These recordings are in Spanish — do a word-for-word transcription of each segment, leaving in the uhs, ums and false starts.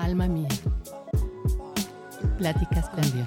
Alma mía. Pláticas con Dios.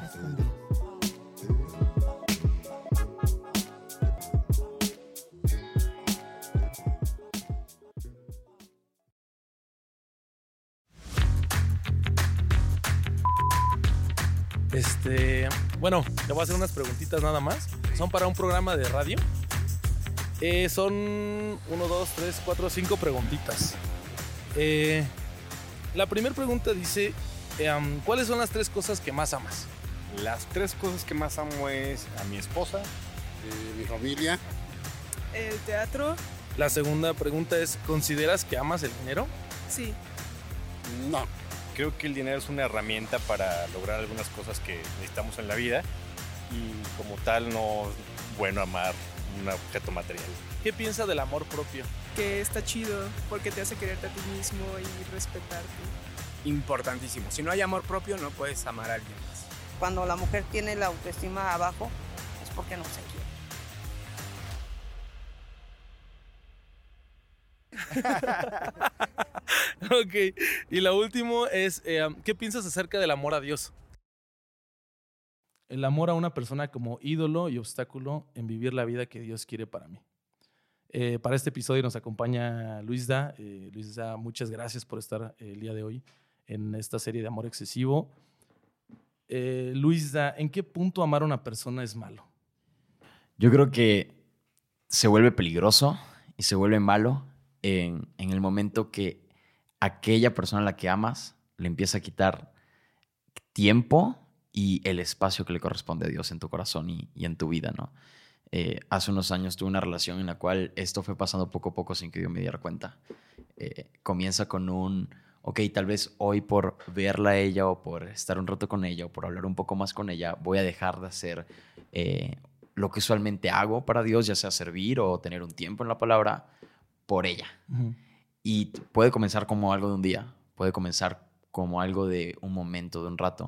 Este, bueno, te voy a hacer unas preguntitas nada más. Son para un programa de radio. Eh, son uno, dos, tres, cuatro, cinco preguntitas. Eh, la primera pregunta dice, eh, um, ¿cuáles son las tres cosas que más amas? Las tres cosas que más amo es a mi esposa, eh, mi familia. El teatro, La segunda pregunta es, ¿consideras que amas el dinero? sí. No, creo que el dinero es una herramienta para lograr algunas cosas que necesitamos en la vida y como tal no es bueno amar un objeto material. ¿Qué piensa del amor propio? Que está chido porque te hace quererte a ti mismo y respetarte. Importantísimo. Si no hay amor propio, no puedes amar a alguien más. Cuando la mujer tiene la autoestima abajo, es porque no se quiere. Ok, y la última es, eh, ¿qué piensas acerca del amor a Dios? El amor a una persona como ídolo y obstáculo en vivir la vida que Dios quiere para mí. Eh, para este episodio nos acompaña Luisda. Eh, Luisda, muchas gracias por estar eh, el día de hoy en esta serie de Amor Excesivo. Eh, Luisda, ¿en qué punto amar a una persona es malo? Yo creo que se vuelve peligroso y se vuelve malo en, en el momento que aquella persona a la que amas le empieza a quitar tiempo y el espacio que le corresponde a Dios en tu corazón y, y en tu vida, ¿no? Eh, hace unos años tuve una relación en la cual esto fue pasando poco a poco sin que yo me diera cuenta. Eh, comienza con un, ok, tal vez hoy por verla a ella o por estar un rato con ella o por hablar un poco más con ella, voy a dejar de hacer eh, lo que usualmente hago para Dios, ya sea servir o tener un tiempo en la palabra, por ella. Uh-huh. Y puede comenzar como algo de un día, puede comenzar como algo de un momento, de un rato,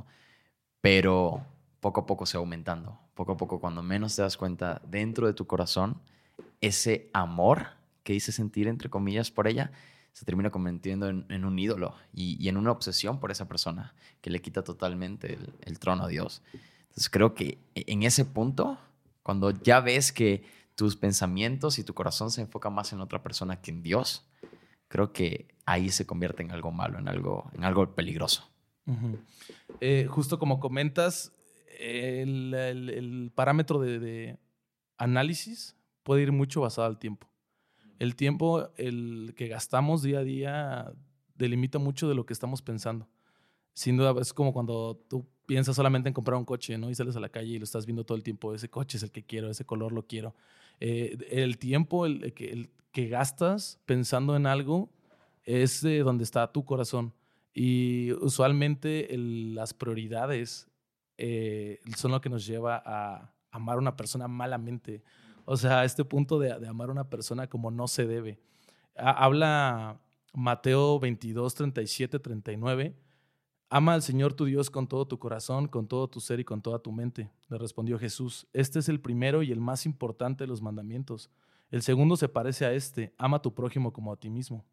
pero poco a poco se va aumentando. Poco a poco, cuando menos te das cuenta, dentro de tu corazón, ese amor que hice sentir, entre comillas, por ella, se termina convirtiendo en, en un ídolo y, y en una obsesión por esa persona que le quita totalmente el, el trono a Dios. Entonces creo que en ese punto, cuando ya ves que tus pensamientos y tu corazón se enfocan más en otra persona que en Dios, creo que ahí se convierte en algo malo, en algo, en algo peligroso. Uh-huh. Eh, justo como comentas, el, el, el parámetro de, de análisis puede ir mucho basado al tiempo. El tiempo el que gastamos día a día delimita mucho de lo que estamos pensando. Sin duda, es como cuando tú piensas solamente en comprar un coche, ¿no? Y sales a la calle y lo estás viendo todo el tiempo. Ese coche es el que quiero, ese color lo quiero. Eh, el tiempo el, el, que, el que gastas pensando en algo es de donde está tu corazón. Y usualmente el, las prioridades eh, son lo que nos lleva a amar a una persona malamente. O sea, a este punto de, de amar a una persona como no se debe. Ha, habla Mateo veintidós, treinta y siete, treinta y nueve. Ama al Señor tu Dios con todo tu corazón, con todo tu ser y con toda tu mente. Le respondió Jesús, este es el primero y el más importante de los mandamientos. El segundo se parece a este, ama a tu prójimo como a ti mismo.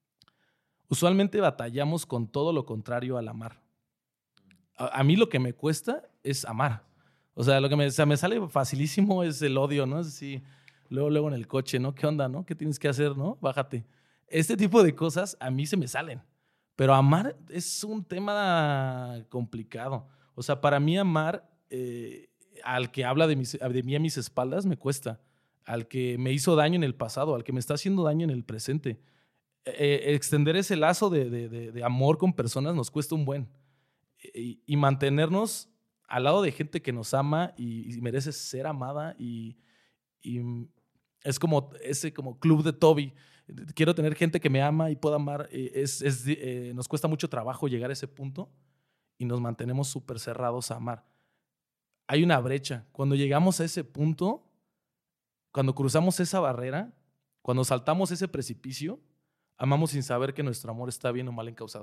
Usualmente batallamos con todo lo contrario al amar. A, a mí lo que me cuesta es amar. O sea, lo que me, o sea, me sale facilísimo es el odio, ¿no? Es así, luego, luego en el coche, ¿no? ¿Qué onda, no? ¿Qué tienes que hacer, no? Bájate. Este tipo de cosas a mí se me salen. Pero amar es un tema complicado. O sea, para mí amar eh, al que habla de, mis, de mí a mis espaldas me cuesta. Al que me hizo daño en el pasado, al que me está haciendo daño en el presente. Eh, extender ese lazo de, de, de, de amor con personas nos cuesta un buen. Y, y mantenernos al lado de gente que nos ama y, y merece ser amada. Y, y es como ese como club de Toby. Quiero tener gente que me ama y pueda amar. Es, es, eh, nos cuesta mucho trabajo llegar a ese punto y nos mantenemos súper cerrados a amar. Hay una brecha. Cuando llegamos a ese punto, cuando cruzamos esa barrera, cuando saltamos ese precipicio, amamos sin saber que nuestro amor está bien o mal encauzado.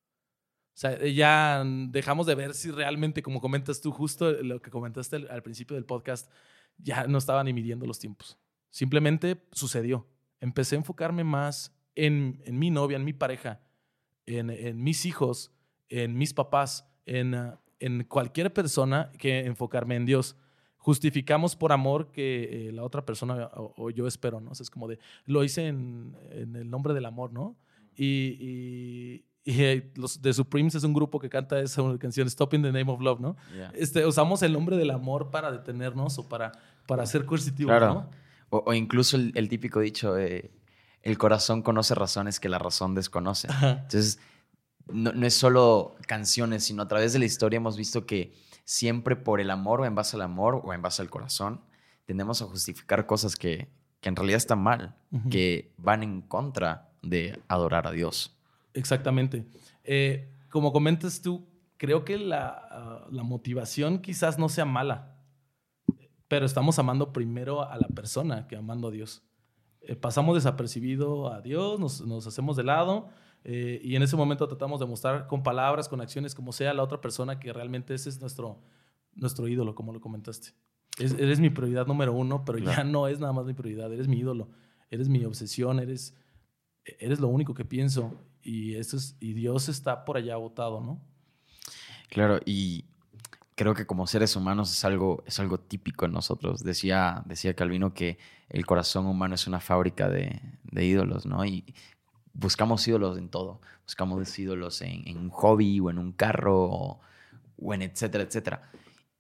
O sea, ya dejamos de ver si realmente, como comentas tú, justo lo que comentaste al, al principio del podcast, ya no estaba ni midiendo los tiempos. Simplemente sucedió. Empecé a enfocarme más en, en mi novia, en mi pareja, en, en mis hijos, en mis papás, en, uh, en cualquier persona, que enfocarme en Dios. Justificamos por amor que eh, la otra persona o, o yo espero, ¿no? O sea, es como de, lo hice en, en el nombre del amor, ¿no? Y, y, y eh, los The Supremes es un grupo que canta esa canción, Stop in the Name of Love, ¿no? Yeah. Este, usamos el nombre del amor para detenernos o para, para ser coercitivos, Claro. ¿no? O, o incluso el, el típico dicho, eh, el corazón conoce razones que la razón desconoce. Ajá. Entonces, no, no es solo canciones, sino a través de la historia hemos visto que siempre por el amor o en base al amor o en base al corazón tendemos a justificar cosas que, que en realidad están mal, Ujú. que van en contra de adorar a Dios. Exactamente. Eh, como comentas tú, creo que la, uh, la motivación quizás no sea mala, pero estamos amando primero a la persona que amando a Dios. Eh, pasamos desapercibido a Dios, nos, nos hacemos de lado eh, y en ese momento tratamos de mostrar con palabras, con acciones, como sea, a la otra persona que realmente ese es nuestro, nuestro ídolo, como lo comentaste. Es, eres mi prioridad número uno, pero Claro. ya no es nada más mi prioridad, eres mi ídolo, eres mi obsesión, eres, eres lo único que pienso y, eso es, y Dios está por allá botado, ¿no? Claro, y creo que como seres humanos es algo, es algo típico en nosotros. Decía, decía Calvino que el corazón humano es una fábrica de, de ídolos, ¿no? Y buscamos ídolos en todo. Buscamos ídolos en, en un hobby o en un carro o, o en etcétera, etcétera.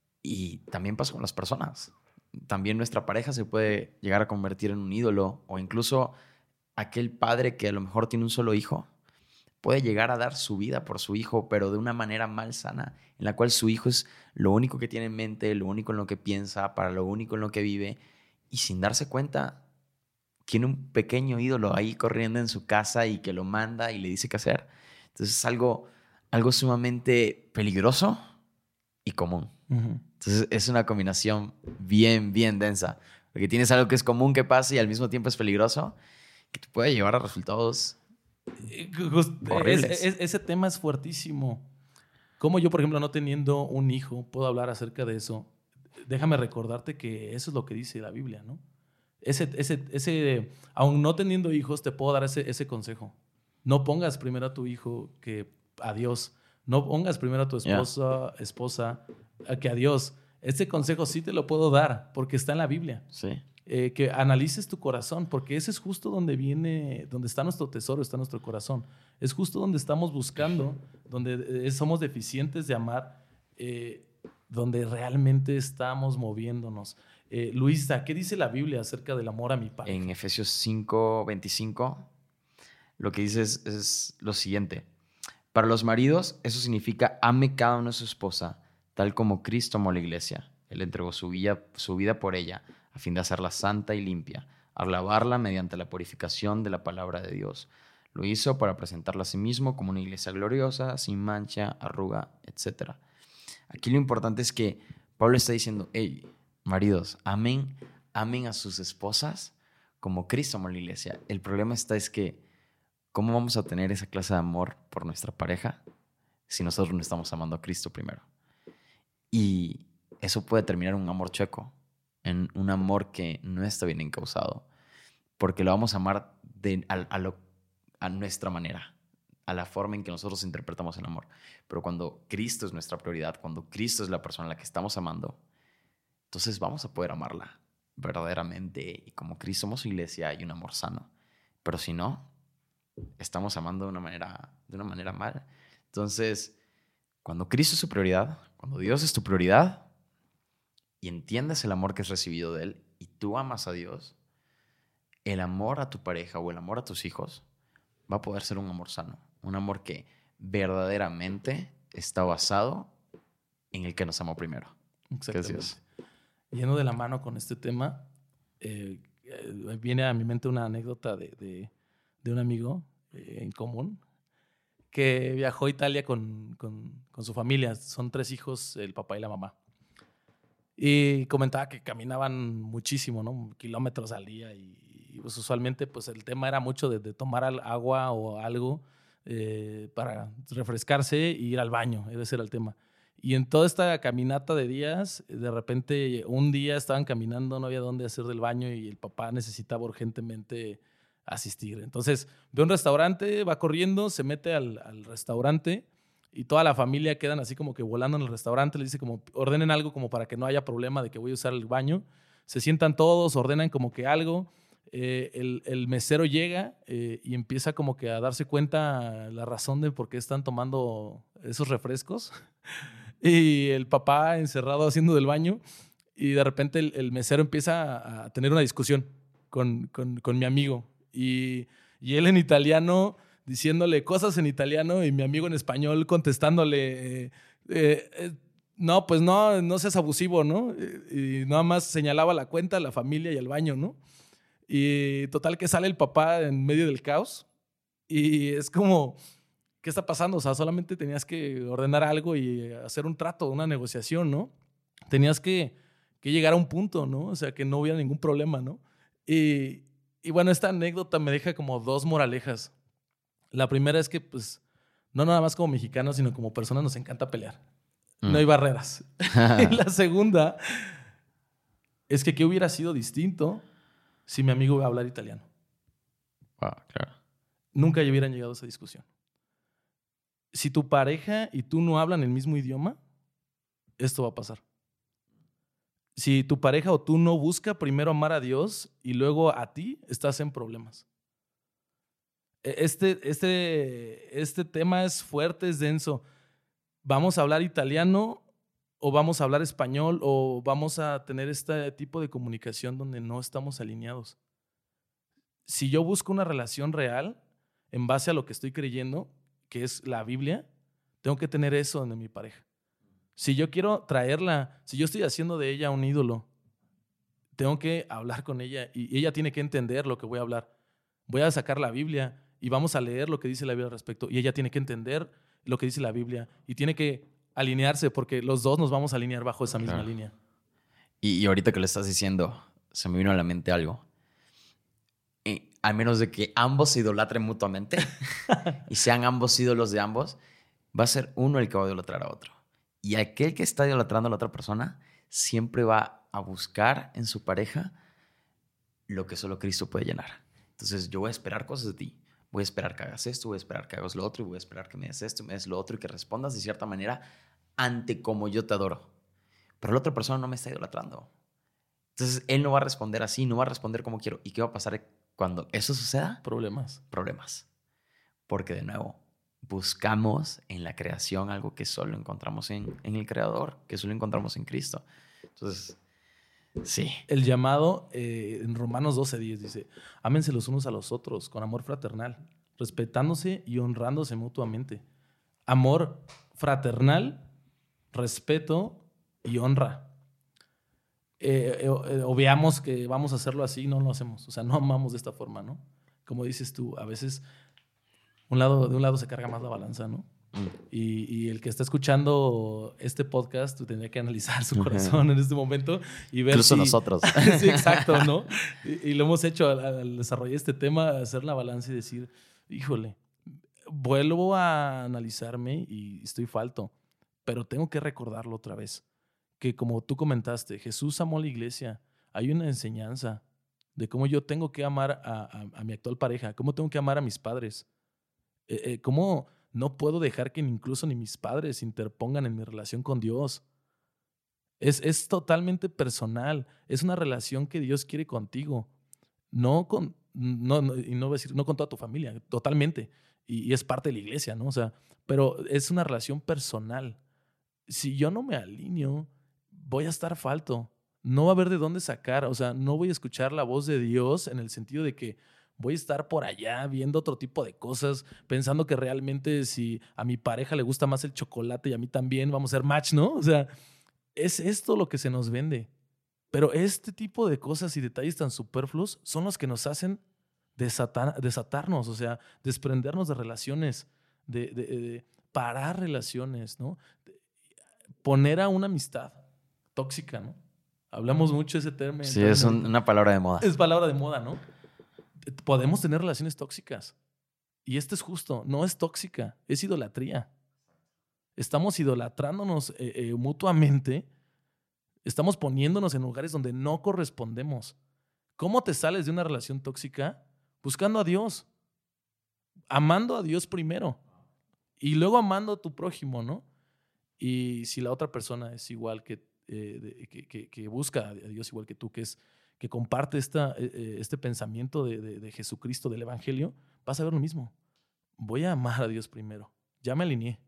Y también pasa con las personas. También nuestra pareja se puede llegar a convertir en un ídolo o incluso aquel padre que a lo mejor tiene un solo hijo puede llegar a dar su vida por su hijo, pero de una manera malsana, en la cual su hijo es lo único que tiene en mente, lo único en lo que piensa, para lo único en lo que vive, y sin darse cuenta, tiene un pequeño ídolo ahí corriendo en su casa y que lo manda y le dice qué hacer. Entonces es algo, algo sumamente peligroso y común. Uh-huh. Entonces es una combinación bien, bien densa, porque tienes algo que es común que pasa y al mismo tiempo es peligroso, que te puede llevar a resultados Just, horribles. Es, es, ese tema es fuertísimo. Como yo, por ejemplo, no teniendo un hijo, puedo hablar acerca de eso. Déjame recordarte que eso es lo que dice la Biblia, ¿no? Ese, ese, ese, aun no teniendo hijos, te puedo dar ese, ese consejo. No pongas primero a tu hijo que a Dios. No pongas primero a tu esposa, yeah. esposa que a Dios. Ese consejo sí te lo puedo dar porque está en la Biblia. Sí. Eh, que analices tu corazón, porque ese es justo donde viene, donde está nuestro tesoro, está nuestro corazón. Es justo donde estamos buscando, donde eh, somos deficientes de amar, eh, donde realmente estamos moviéndonos. Eh, Luisa, ¿qué dice la Biblia acerca del amor a mi pareja? En Efesios cinco veinticinco, lo que dice es, es lo siguiente. Para los maridos, eso significa ame cada uno a su esposa, tal como Cristo amó a la iglesia. Él entregó su vida, su vida por ella, a fin de hacerla santa y limpia, al lavarla mediante la purificación de la palabra de Dios. Lo hizo para presentarla a sí mismo como una iglesia gloriosa, sin mancha, arruga, etcétera. Aquí lo importante es que Pablo está diciendo, hey, maridos, amen, amen a sus esposas como Cristo amó a la iglesia. El problema está es que, ¿cómo vamos a tener esa clase de amor por nuestra pareja si nosotros no estamos amando a Cristo primero? Y eso puede terminar en un amor chueco, en un amor que no está bien encauzado, porque lo vamos a amar de, a, a, lo, a nuestra manera, a la forma en que nosotros interpretamos el amor. Pero cuando Cristo es nuestra prioridad, cuando Cristo es la persona a la que estamos amando, entonces vamos a poder amarla verdaderamente. Y como Cristo somos su iglesia, hay un amor sano. Pero si no, estamos amando de una manera, de una manera mal. Entonces, cuando Cristo es su prioridad, cuando Dios es tu prioridad, y entiendes el amor que has recibido de Él y tú amas a Dios, el amor a tu pareja o el amor a tus hijos va a poder ser un amor sano, un amor que verdaderamente está basado en el que nos amó primero. Exactamente. Yendo de la mano con este tema, eh, eh, viene a mi mente una anécdota de, de, de un amigo eh, en común que viajó a Italia con, con, con su familia. Son tres hijos, el papá y la mamá. Y comentaba que caminaban muchísimo, ¿no? Kilómetros al día. Y, y pues usualmente pues el tema era mucho de, de tomar agua o algo eh, para refrescarse e ir al baño. Ese era el tema. Y en toda esta caminata de días, de repente un día estaban caminando, no había dónde hacer del baño y el papá necesitaba urgentemente asistir. Entonces ve un restaurante, va corriendo, se mete al, al restaurante y toda la familia quedan así como que volando en el restaurante. Le dice como, ordenen algo como para que no haya problema de que voy a usar el baño. Se sientan todos, ordenan como que algo. Eh, el, el mesero llega eh, y empieza como que a darse cuenta la razón de por qué están tomando esos refrescos. Y el papá encerrado haciendo del baño, y de repente el, el mesero empieza a, a tener una discusión con, con, con mi amigo. Y, y él en italiano diciéndole cosas en italiano y mi amigo en español contestándole, eh, eh, eh, no, pues no, no seas abusivo, ¿no? Y, y nada más señalaba la cuenta, la familia y el baño, ¿no? Y total que sale el papá en medio del caos y es como, ¿qué está pasando? O sea, solamente tenías que ordenar algo y hacer un trato, una negociación, ¿no? Tenías que, que llegar a un punto, ¿no? O sea, que no hubiera ningún problema, ¿no? Y, y bueno, esta anécdota me deja como dos moralejas. La primera es que, pues, no nada más como mexicanos, sino como personas nos encanta pelear. Mm. No hay barreras. Y la segunda es que ¿qué hubiera sido distinto si mi amigo iba a hablar italiano? Wow, claro. Nunca hubieran llegado a esa discusión. Si tu pareja y tú no hablan el mismo idioma, esto va a pasar. Si tu pareja o tú no busca primero amar a Dios y luego a ti, estás en problemas. Este, este, este tema es fuerte, es denso. ¿Vamos a hablar italiano o vamos a hablar español o vamos a tener este tipo de comunicación donde no estamos alineados? Si yo busco una relación real en base a lo que estoy creyendo, que es la Biblia, tengo que tener eso en mi pareja. Si yo quiero traerla, si yo estoy haciendo de ella un ídolo, tengo que hablar con ella y ella tiene que entender lo que voy a hablar. Voy a sacar la Biblia y vamos a leer lo que dice la Biblia al respecto y ella tiene que entender lo que dice la Biblia y tiene que alinearse porque los dos nos vamos a alinear bajo esa misma Claro. línea. Y, y ahorita que lo estás diciendo, se me vino a la mente algo. Eh, al menos de que ambos se idolatren mutuamente y sean ambos ídolos de ambos, va a ser uno el que va a idolatrar a otro. Y aquel que está idolatrando a la otra persona siempre va a buscar en su pareja lo que solo Cristo puede llenar. Entonces yo voy a esperar cosas de ti. Voy a esperar que hagas esto, voy a esperar que hagas lo otro, y voy a esperar que me des esto, me des lo otro, y que respondas de cierta manera ante como yo te adoro. Pero la otra persona no me está idolatrando. Entonces él no va a responder así, no va a responder como quiero. ¿Y qué va a pasar cuando eso suceda? Problemas. Problemas. Porque de nuevo, buscamos en la creación algo que solo encontramos en, en el Creador, que solo encontramos en Cristo. Entonces, sí. El llamado eh, en Romanos doce diez dice, ámense los unos a los otros con amor fraternal, respetándose y honrándose mutuamente. Amor fraternal, respeto y honra. Eh, eh, eh, obviamos que vamos a hacerlo así, no lo hacemos. O sea, no amamos de esta forma, ¿no? Como dices tú, a veces un lado, de un lado se carga más la balanza, ¿no? Mm. Y, y el que está escuchando este podcast tendría que analizar su corazón en este momento y ver Incluso si... nosotros. Sí, exacto, ¿no? Y, y lo hemos hecho al, al desarrollar este tema, hacer la balanza y decir, híjole, vuelvo a analizarme y estoy falto, pero tengo que recordarlo otra vez. Que como tú comentaste, Jesús amó a la iglesia. Hay una enseñanza de cómo yo tengo que amar a, a, a mi actual pareja, cómo tengo que amar a mis padres, eh, eh, cómo no puedo dejar que incluso ni mis padres interpongan en mi relación con Dios. Es, es totalmente personal. Es una relación que Dios quiere contigo. No con, no, no, y no voy a decir, no con toda tu familia, totalmente. Y, y es parte de la iglesia, ¿no? O sea, pero es una relación personal. Si yo no me alineo, voy a estar falto. No va a haber de dónde sacar. O sea, no voy a escuchar la voz de Dios en el sentido de que voy a estar por allá viendo otro tipo de cosas, pensando que realmente si a mi pareja le gusta más el chocolate y a mí también, vamos a ser match, ¿no? O sea, es esto lo que se nos vende. Pero este tipo de cosas y detalles tan superfluos son los que nos hacen desatar, desatarnos, o sea, desprendernos de relaciones, de, de, de parar relaciones, ¿no? De poner a una amistad tóxica, ¿no? Hablamos mucho de ese término. Sí, es un, una palabra de moda. Es palabra de moda, ¿no? Podemos tener relaciones tóxicas. Y esto es justo, no es tóxica, es idolatría. Estamos idolatrándonos eh, eh, mutuamente. Estamos poniéndonos en lugares donde no correspondemos. ¿Cómo te sales de una relación tóxica? Buscando a Dios. Amando a Dios primero. Y luego amando a tu prójimo, ¿no? Y si la otra persona es igual que, eh, de, que, que, que busca a Dios igual que tú, que es que comparte esta, eh, este pensamiento de, de, de Jesucristo, del Evangelio, vas a ver lo mismo. Voy a amar a Dios primero. Ya me alineé.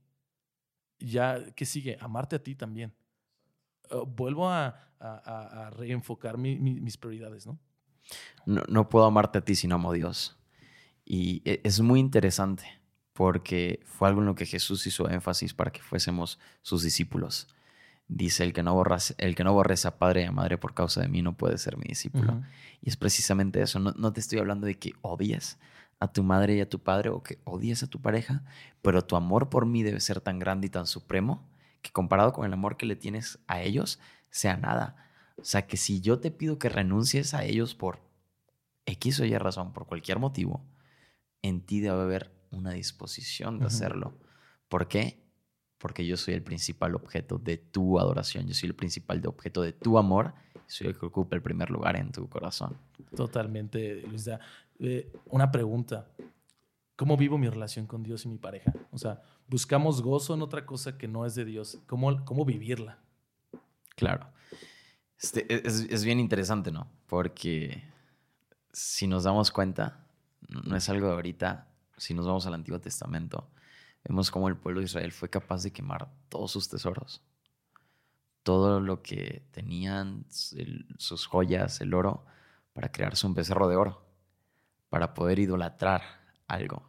Ya, ¿qué sigue? Amarte a ti también. Uh, vuelvo a, a, a reenfocar mi, mi, mis prioridades, ¿no? No, no puedo amarte a ti si no amo a Dios. Y es muy interesante porque fue algo en lo que Jesús hizo énfasis para que fuésemos sus discípulos. Dice, el que no aborrece, el que no aborrece a padre y a madre por causa de mí no puede ser mi discípulo. Uh-huh. Y es precisamente eso. No, no te estoy hablando de que odies a tu madre y a tu padre o que odies a tu pareja, pero tu amor por mí debe ser tan grande y tan supremo que comparado con el amor que le tienes a ellos, sea nada. O sea, que si yo te pido que renuncies a ellos por X o Y razón, por cualquier motivo, en ti debe haber una disposición de uh-huh. hacerlo. ¿Por qué? Porque yo soy el principal objeto de tu adoración. Yo soy el principal objeto de tu amor. Soy el que ocupa el primer lugar en tu corazón. Totalmente, Luisa. Eh, una pregunta. ¿Cómo vivo mi relación con Dios y mi pareja? O sea, buscamos gozo en otra cosa que no es de Dios. ¿Cómo, cómo vivirla? Claro. Este, es, es bien interesante, ¿no? Porque si nos damos cuenta, no es algo de ahorita. Si nos vamos al Antiguo Testamento, vemos cómo el pueblo de Israel fue capaz de quemar todos sus tesoros. Todo lo que tenían, el, sus joyas, el oro, para crearse un becerro de oro, para poder idolatrar algo.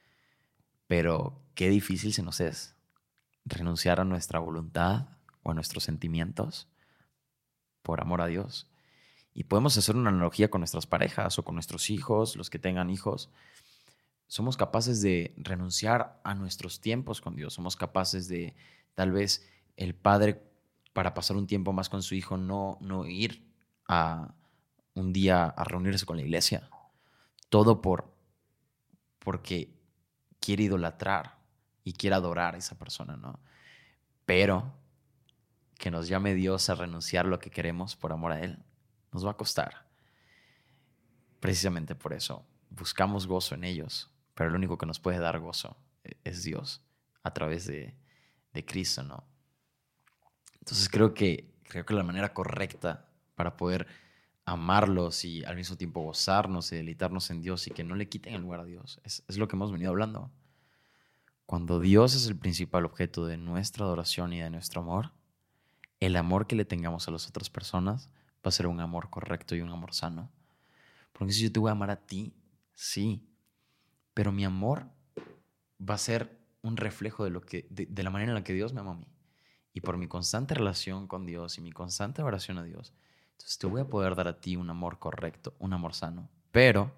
Pero qué difícil se nos es renunciar a nuestra voluntad o a nuestros sentimientos por amor a Dios. Y podemos hacer una analogía con nuestras parejas o con nuestros hijos, los que tengan hijos. Somos capaces de renunciar a nuestros tiempos con Dios. Somos capaces de, tal vez, el padre, para pasar un tiempo más con su hijo, no, no ir a un día a reunirse con la iglesia. Todo por, porque quiere idolatrar y quiere adorar a esa persona, ¿no? Pero que nos llame Dios a renunciar a lo que queremos por amor a Él, nos va a costar. Precisamente por eso buscamos gozo en ellos. Pero lo único que nos puede dar gozo es Dios a través de, de Cristo, ¿no? Entonces creo que, creo que la manera correcta para poder amarlos y al mismo tiempo gozarnos y deleitarnos en Dios y que no le quiten el lugar a Dios es, es lo que hemos venido hablando. Cuando Dios es el principal objeto de nuestra adoración y de nuestro amor, el amor que le tengamos a las otras personas va a ser un amor correcto y un amor sano. Porque si yo te voy a amar a ti, sí, pero mi amor va a ser un reflejo de, lo que, de, de la manera en la que Dios me ama a mí. Y por mi constante relación con Dios y mi constante oración a Dios, entonces te voy a poder dar a ti un amor correcto, un amor sano, pero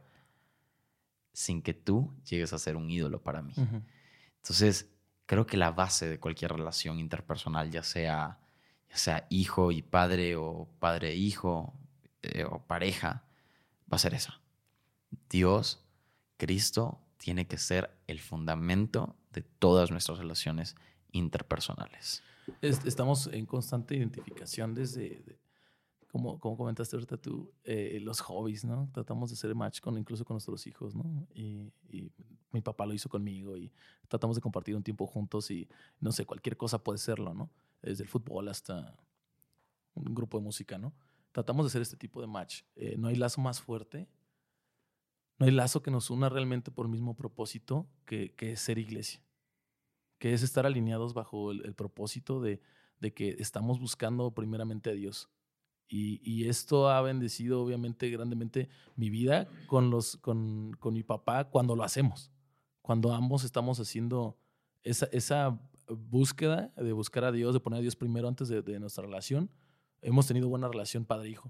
sin que tú llegues a ser un ídolo para mí. Uh-huh. Entonces, creo que la base de cualquier relación interpersonal, ya sea, ya sea hijo y padre o padre e hijo eh, o pareja, va a ser esa. Dios, Cristo, tiene que ser el fundamento de todas nuestras relaciones interpersonales. Estamos en constante identificación desde, de, como, como comentaste ahorita tú, eh, los hobbies, ¿no? Tratamos de hacer match con, incluso con nuestros hijos, ¿no? Y, y mi papá lo hizo conmigo y tratamos de compartir un tiempo juntos y, no sé, cualquier cosa puede serlo, ¿no? Desde el fútbol hasta un grupo de música, ¿no? Tratamos de hacer este tipo de match. Eh, no hay lazo más fuerte. No hay lazo que nos una realmente por el mismo propósito que, que es ser iglesia, que es estar alineados bajo el, el propósito de, de que estamos buscando primeramente a Dios. Y, y esto ha bendecido obviamente grandemente mi vida con, los, con, con mi papá cuando lo hacemos, cuando ambos estamos haciendo esa, esa búsqueda de buscar a Dios, de poner a Dios primero antes de, de nuestra relación. Hemos tenido buena relación padre-hijo.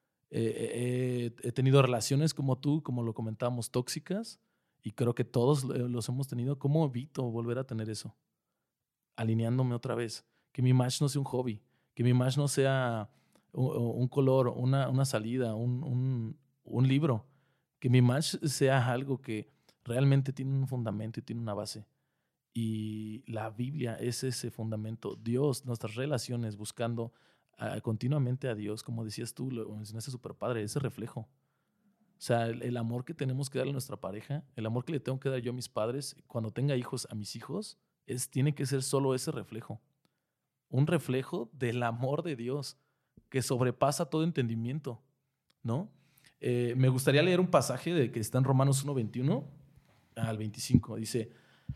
Eh, eh, he tenido relaciones como tú, como lo comentábamos, tóxicas, y creo que todos los hemos tenido. ¿Cómo evito volver a tener eso? Alineándome otra vez. Que mi match no sea un hobby, que mi match no sea un, un color, una, una salida, un, un, un libro. Que mi match sea algo que realmente tiene un fundamento y tiene una base. Y la Biblia es ese fundamento. Dios, nuestras relaciones, buscando Uh, continuamente a Dios, como decías tú, lo mencionaste súper padre, ese reflejo. O sea, el, el amor que tenemos que darle a nuestra pareja, el amor que le tengo que dar yo a mis padres, cuando tenga hijos, a mis hijos, es, tiene que ser solo ese reflejo. Un reflejo del amor de Dios que sobrepasa todo entendimiento, ¿no? Eh, me gustaría leer un pasaje de que está en Romanos uno, veintiuno al veinticinco. Dice,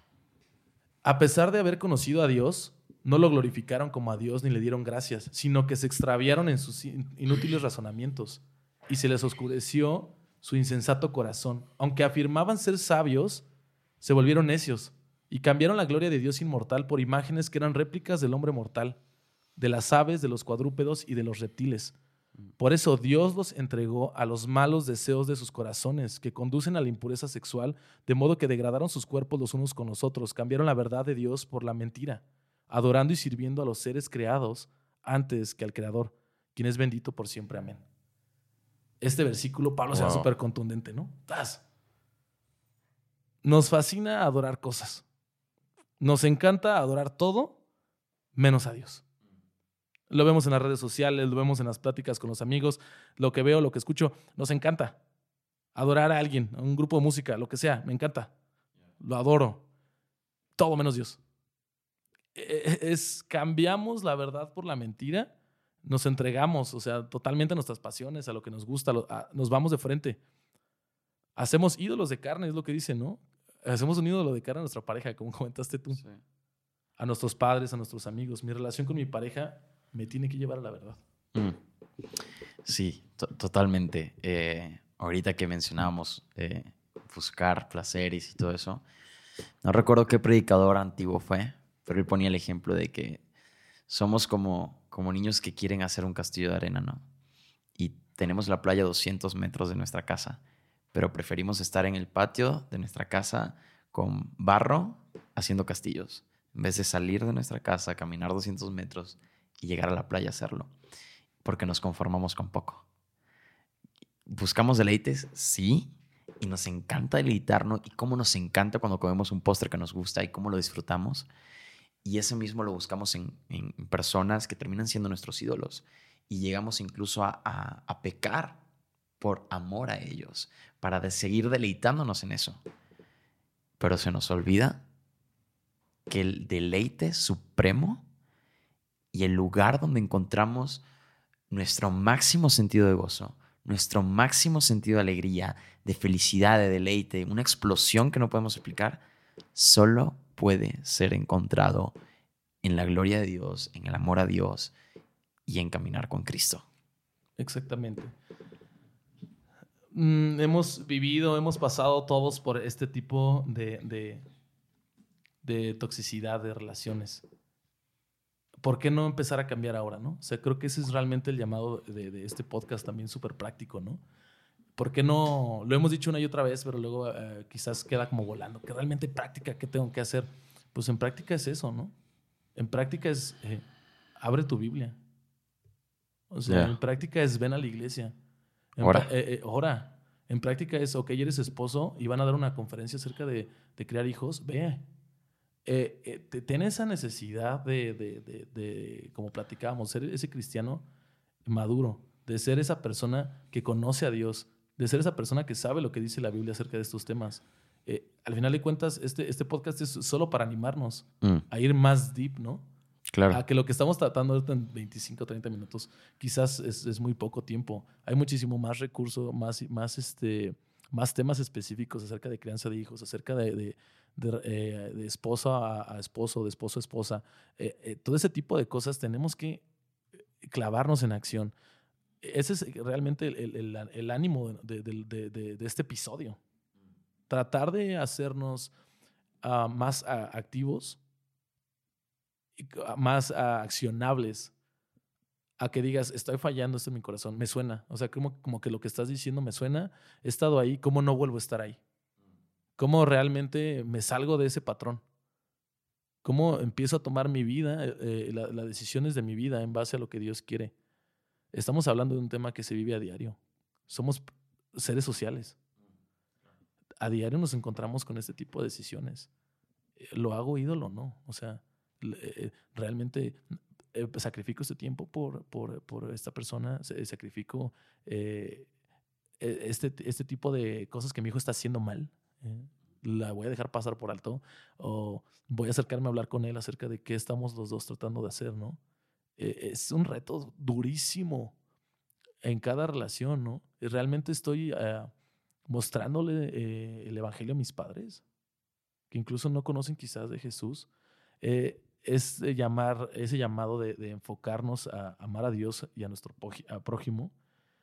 a pesar de haber conocido a Dios, no lo glorificaron como a Dios ni le dieron gracias, sino que se extraviaron en sus inútiles razonamientos y se les oscureció su insensato corazón. Aunque afirmaban ser sabios, se volvieron necios y cambiaron la gloria de Dios inmortal por imágenes que eran réplicas del hombre mortal, de las aves, de los cuadrúpedos y de los reptiles. Por eso Dios los entregó a los malos deseos de sus corazones, que conducen a la impureza sexual, de modo que degradaron sus cuerpos los unos con los otros, cambiaron la verdad de Dios por la mentira, adorando y sirviendo a los seres creados antes que al Creador, quien es bendito por siempre. Amén. Este versículo, Pablo, se va Wow. súper contundente, ¿no? ¡Tas! Nos fascina adorar cosas. Nos encanta adorar todo menos a Dios. Lo vemos en las redes sociales, lo vemos en las pláticas con los amigos, lo que veo, lo que escucho. Nos encanta adorar a alguien, a un grupo de música, lo que sea, me encanta. Lo adoro. Todo menos Dios. Es, cambiamos la verdad por la mentira, nos entregamos, o sea, totalmente a nuestras pasiones, a lo que nos gusta, a, nos vamos de frente. Hacemos ídolos de carne, es lo que dice, ¿no? Hacemos un ídolo de carne a nuestra pareja, como comentaste tú. Sí. A nuestros padres, a nuestros amigos. Mi relación con mi pareja me tiene que llevar a la verdad. Mm. Sí, to- totalmente. Eh, ahorita que mencionábamos eh, buscar placeres y todo eso, no recuerdo qué predicador antiguo fue, pero él ponía el ejemplo de que somos como, como niños que quieren hacer un castillo de arena, ¿no? Y tenemos la playa a doscientos metros de nuestra casa, pero preferimos estar en el patio de nuestra casa con barro haciendo castillos, en vez de salir de nuestra casa, caminar doscientos metros y llegar a la playa a hacerlo, porque nos conformamos con poco. ¿Buscamos deleites? Sí, y nos encanta deleitarnos, y cómo nos encanta cuando comemos un postre que nos gusta y cómo lo disfrutamos, y ese mismo lo buscamos en, en personas que terminan siendo nuestros ídolos, y llegamos incluso a, a, a pecar por amor a ellos, para de seguir deleitándonos en eso. Pero se nos olvida que el deleite supremo y el lugar donde encontramos nuestro máximo sentido de gozo, nuestro máximo sentido de alegría, de felicidad, de deleite, una explosión que no podemos explicar, solo puede ser encontrado en la gloria de Dios, en el amor a Dios y en caminar con Cristo. Exactamente. Mm, hemos vivido, hemos pasado todos por este tipo de, de, de toxicidad de relaciones. ¿Por qué no empezar a cambiar ahora, no? O sea, creo que ese es realmente el llamado de, de este podcast también súper práctico, ¿no? ¿Por qué no? Lo hemos dicho una y otra vez, pero luego uh, quizás queda como volando. ¿Qué realmente práctica? ¿Qué tengo que hacer? Pues en práctica es eso, ¿no? En práctica es, eh, abre tu Biblia. O sea, yeah. En práctica es ven a la iglesia. En ora. Pra- eh, eh, ora. En práctica es, ok, eres esposo y van a dar una conferencia acerca de, de criar hijos, ve. Eh, eh, te, ten esa necesidad de, de, de, de, como platicábamos, ser ese cristiano maduro, de ser esa persona que conoce a Dios, de ser esa persona que sabe lo que dice la Biblia acerca de estos temas. Eh, al final de cuentas, este, este podcast es solo para animarnos mm. a ir más deep, ¿no? Claro. A que lo que estamos tratando ahorita en veinticinco, treinta minutos quizás es, es muy poco tiempo. Hay muchísimo más recurso, más, más, este, más temas específicos acerca de crianza de hijos, acerca de... de De, eh, de esposo a, a esposo, de esposo a esposa. Eh, eh, todo ese tipo de cosas tenemos que clavarnos en acción. Ese es realmente el, el, el, el ánimo de, de, de, de, de este episodio. Tratar de hacernos uh, más uh, activos, más uh, accionables, a que digas, estoy fallando esto en mi corazón, me suena. O sea, como, como que lo que estás diciendo me suena, he estado ahí, ¿cómo no vuelvo a estar ahí? ¿Cómo realmente me salgo de ese patrón? ¿Cómo empiezo a tomar mi vida, eh, la, las decisiones de mi vida en base a lo que Dios quiere? Estamos hablando de un tema que se vive a diario. Somos seres sociales. A diario nos encontramos con este tipo de decisiones. ¿Lo hago ídolo o no? O sea, eh, realmente eh, sacrifico este tiempo por, por, por esta persona, sacrifico eh, este, este tipo de cosas que mi hijo está haciendo mal. Eh, la voy a dejar pasar por alto o voy a acercarme a hablar con él acerca de qué estamos los dos tratando de hacer, ¿no? Eh, es un reto durísimo en cada relación, ¿no? Y realmente estoy uh, mostrándole eh, el evangelio a mis padres, que incluso no conocen quizás de Jesús. Eh, es de llamar, ese llamado de, de enfocarnos a amar a Dios y a nuestro a prójimo.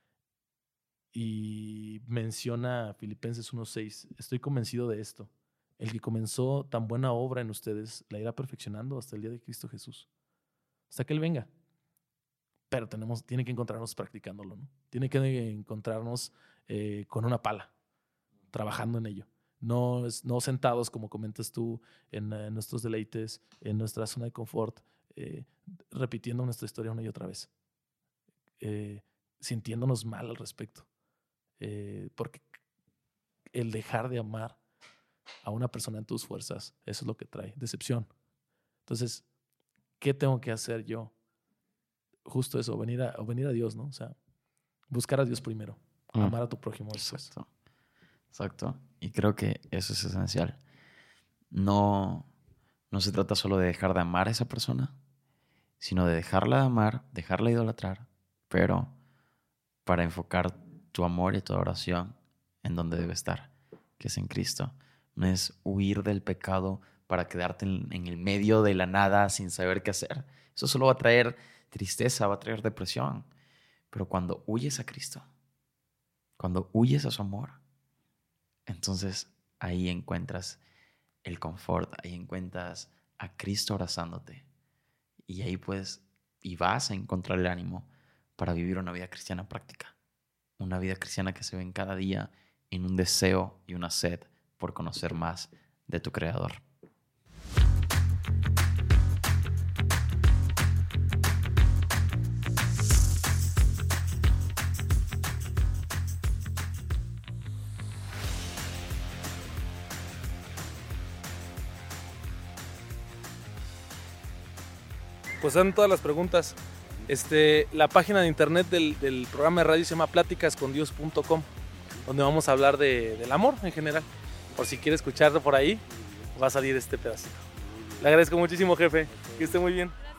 Y menciona Filipenses uno seis, estoy convencido de esto, el que comenzó tan buena obra en ustedes la irá perfeccionando hasta el día de Cristo Jesús, hasta que Él venga. Pero tenemos, tiene que encontrarnos practicándolo, ¿no? Tiene que encontrarnos eh, con una pala, trabajando en ello. No, es, no sentados, como comentas tú, en, en nuestros deleites, en nuestra zona de confort, eh, repitiendo nuestra historia una y otra vez, eh, sintiéndonos mal al respecto. Eh, porque el dejar de amar a una persona en tus fuerzas, eso es lo que trae decepción. Entonces, ¿qué tengo que hacer yo? Justo eso, venir a, venir a Dios, ¿no? O sea, buscar a Dios primero, mm. amar a tu prójimo después. Exacto. Exacto. Y creo que eso es esencial. No, no se trata solo de dejar de amar a esa persona, sino de dejarla de amar, dejarla de idolatrar, pero para enfocar tu amor y tu adoración en donde debe estar, que es en Cristo. No es huir del pecado para quedarte en, en el medio de la nada sin saber qué hacer. Eso solo va a traer tristeza, va a traer depresión. Pero cuando huyes a Cristo, cuando huyes a su amor, entonces ahí encuentras el confort, ahí encuentras a Cristo abrazándote. Y ahí puedes y vas a encontrar el ánimo para vivir una vida cristiana práctica. Una vida cristiana que se ve en cada día en un deseo y una sed por conocer más de tu Creador. Pues dan todas las preguntas. Este, la página de internet del, del programa de radio se llama pláticas con dios punto com, donde vamos a hablar de, del amor en general. Por si quiere escucharlo por ahí, va a salir este pedacito. Le agradezco muchísimo, jefe. Que esté muy bien.